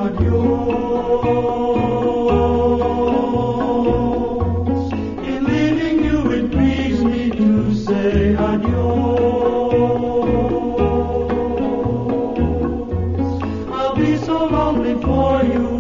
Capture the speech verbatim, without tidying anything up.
adios. In leaving you, it grieves me to say adios. I'll be so lonely for you.